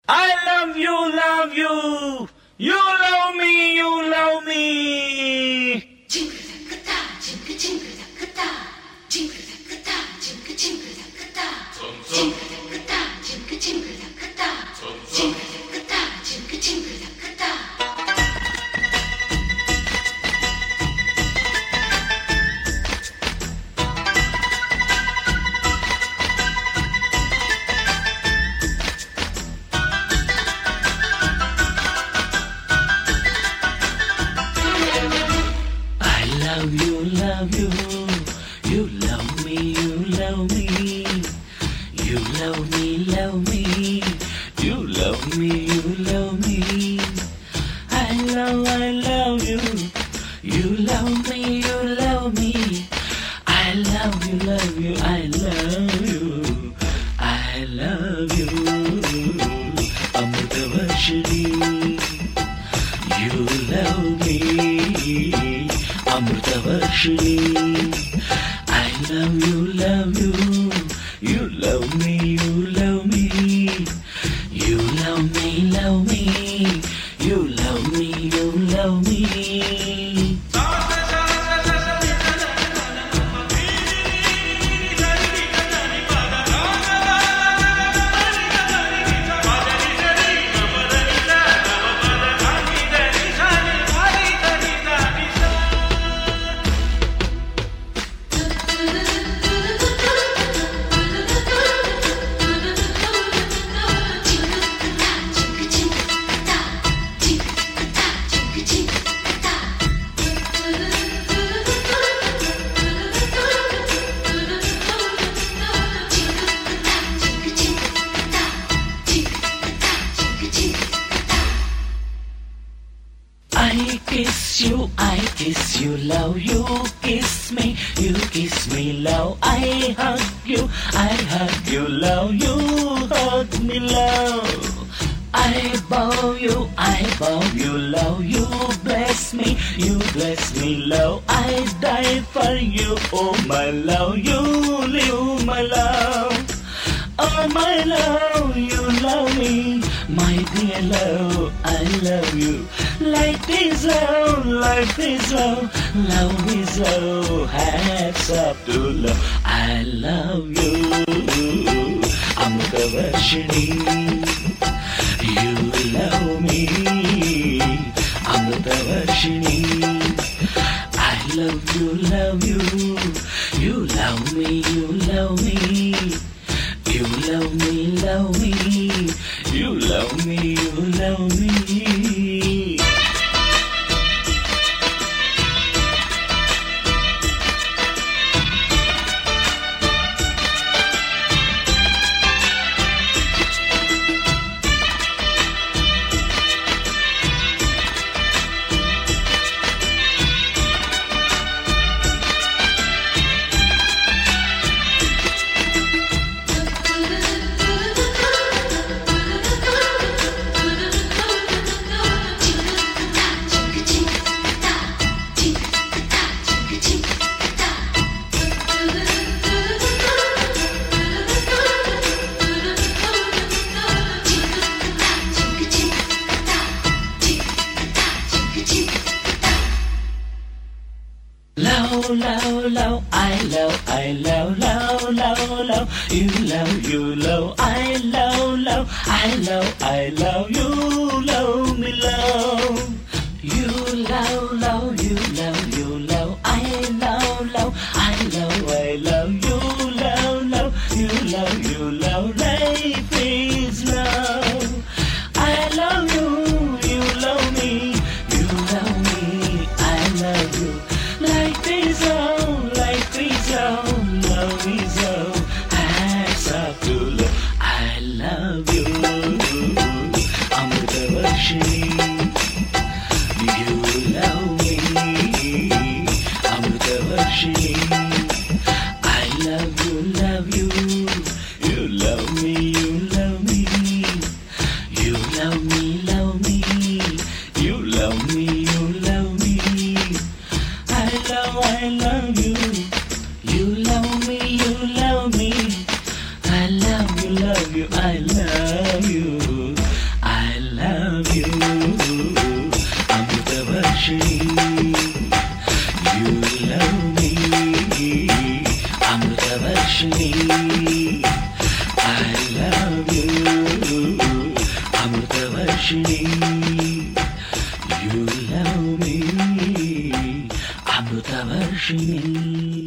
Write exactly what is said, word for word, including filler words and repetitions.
I love you, love you. You love me, you love me. Jingle the da, jingle jingle the da, jingle the da, jingle jingle the da, jingle the da, jingle jingle the da, jingle the da, jingle jingle the da. Love you, love you, you love me, you love me, you love me, love me, you love me, you love me. I love, I love you, you love me, you love me. I love you, love you, I love you, I love you. Amritavarshini, you love me. Amritavarshini, I love you, love you, you love me, you love me, you love me, love me, you love me, you love me. I kiss you, I kiss you, love you, kiss me, you kiss me, love. I hug you, I hug you, love you, hug me, love. I bow you, I bow you, love you, bless me, you bless me, love. I die for you, oh my love, you live my love. Oh my love, you love me, my dear love, I love you. Life is love, life is love, love is love, hats up to love. I love you, Amritavarshini, you love me, Amritavarshini. I love you, love you, you love me, you love me. You love me, love me, you love me, you love me. Love, love, love, I love, I love, love, love, love, you love, you love, I love, love, I love, I love, you love me, love. You love, love, you love, you love, I love, love, I love, I love, you love, love, you love, you love, life is love. I love you, you love me, you love me, I love you. Life is love, life is love, love is love, hats up to love. I love you, Amritavarshini, you love me, Amritavarshini. I love you, love you, you love me, you love me, you love me, love me, you love me, you love me. I love, I love you, you love me, you love me. I love you, love you, I love You love me, Amrutavarshini. I love you, Amrutavarshini. You love me, Amrutavarshini.